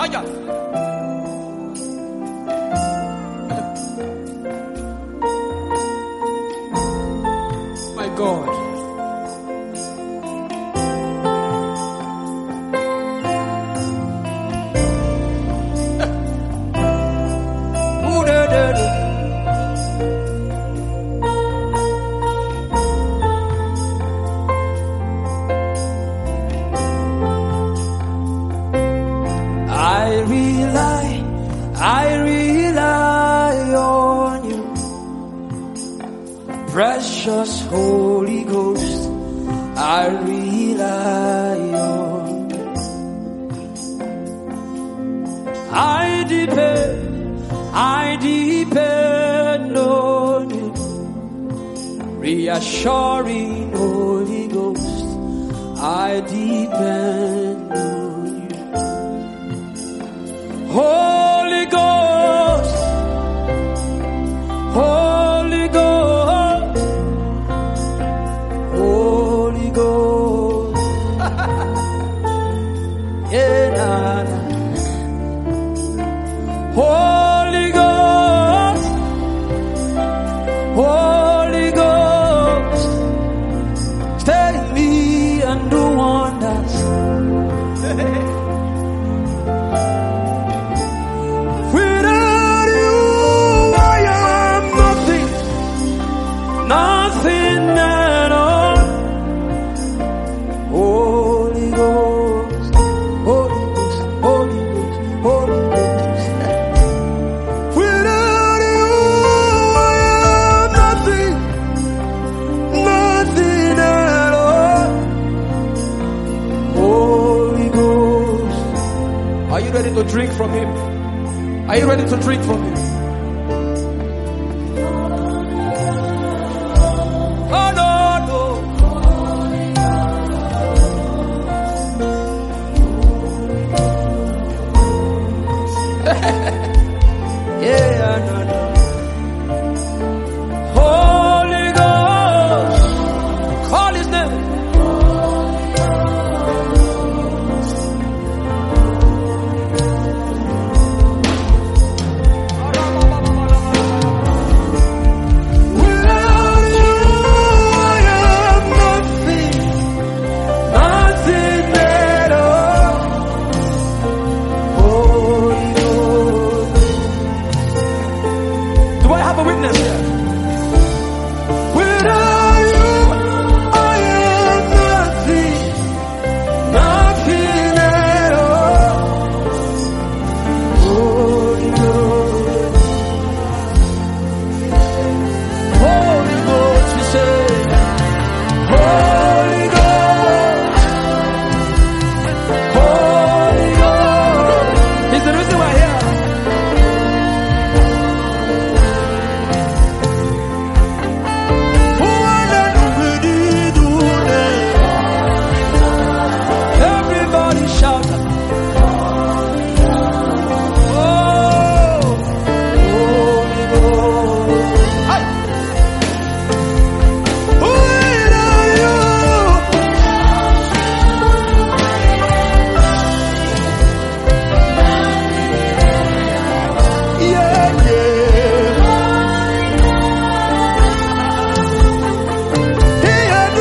Aya. My God. I rely on you, precious Holy Ghost. I rely on you. I depend on you, reassuring Holy Ghost. I depend on you. Holy Ghost, Holy Ghost, Holy Ghost. Yeah, nah, nah. Holy Ghost, Holy Ghost, stay in me and do wonders. Nothing at all. Holy Ghost, Holy Ghost, Holy Ghost, Holy Ghost. Without you, I am nothing, nothing at all. Holy Ghost. Are you ready to drink from Him? Are you ready to drink from Him? Yeah, no, no. Holy Ghost, call His name. Without you, I am nothing, nothing at all. Holy Ghost. Do I have a witness here? Without you, I am nothing, nothing at all. Holy Ghost, Holy Ghost, we say, Holy Ghost, Holy Ghost. He's the reason we're here. Everybody shout. Oh, Holy Ghost. Hey. Who are you? Yeah, yeah. Hey, I do.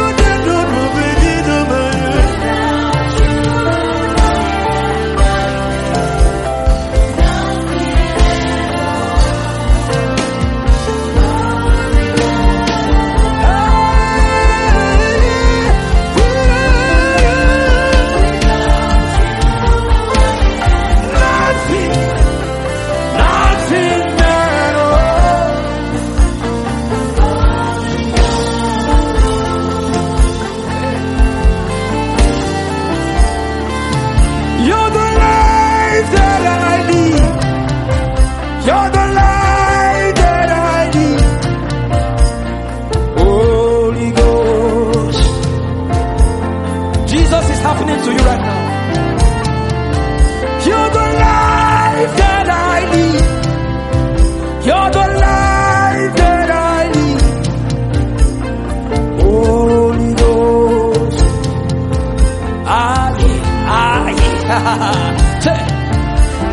You're the life that I need. You're the life that I need. Holy Ghost. Jesus is happening to you right now. You're the life that I need. You're the life that I need. Holy Ghost. Say,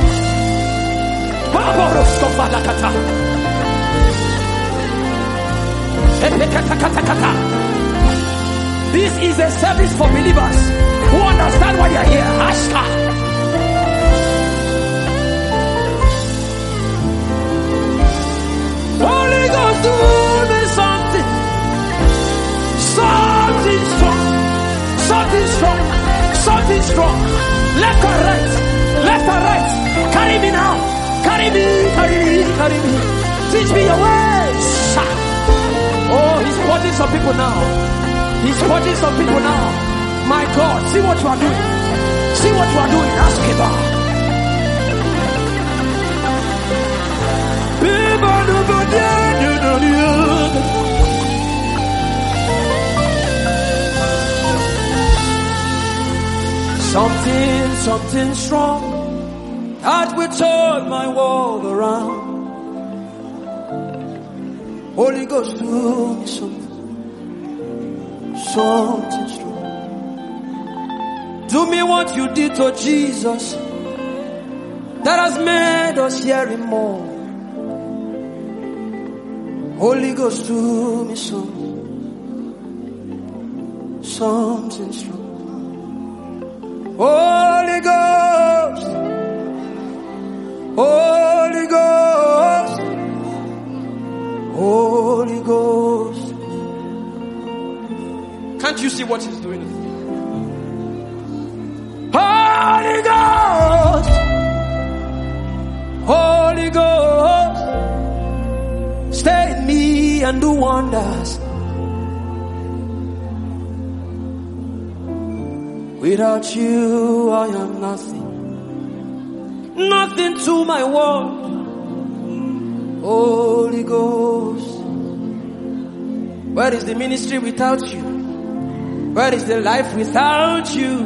This is a service for believers who understand why you're here. Ashka. Holy Ghost, do me something. Something strong. Something strong. Something strong. Left or right. Left or right. Carry me now. Carry me. Carry me. Carry me. Teach me your ways. Oh, he's purging some people now. He's purging some people now. My God, see what you are doing. See what you are doing. Ask him. Something strong that will turn my world around. Holy Ghost, do me something strong. Do me what you did to Jesus that has made us hear him more. Holy Ghost, do me something strong. Holy Ghost, Holy Ghost, Holy Ghost. Can't you see what he's doing? Holy Ghost, Holy Ghost, stay in me and do wonders. Without you, I am nothing. Nothing to my world. Holy Ghost, where is the ministry without you? Where is the life without you?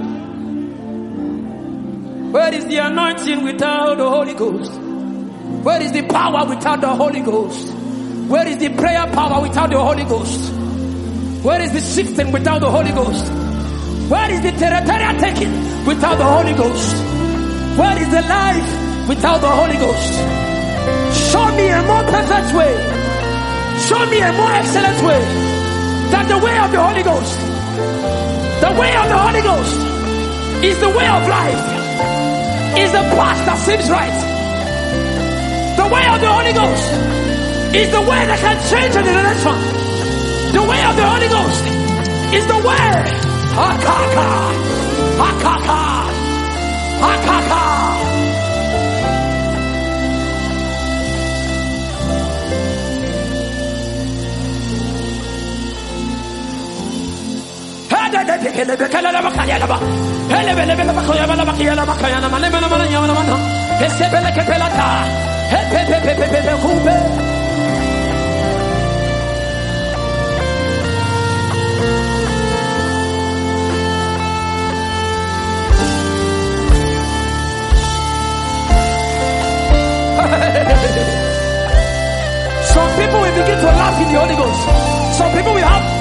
Where is the anointing without the Holy Ghost? Where is the power without the Holy Ghost? Where is the prayer power without the Holy Ghost? Where is the shifting without the Holy Ghost? Where is the territorial taking without the Holy Ghost? Where is the life without the Holy Ghost? Show me a more perfect way. Show me a more excellent way than the way of the Holy Ghost. The way of the Holy Ghost is the way of life. Is the path that seems right. The way of the Holy Ghost is the way that can change a generation. The way of the Holy Ghost is the way. Hakaka, hakaka, hakaka. Some people will begin to laugh in the Holy Ghost. Some people will have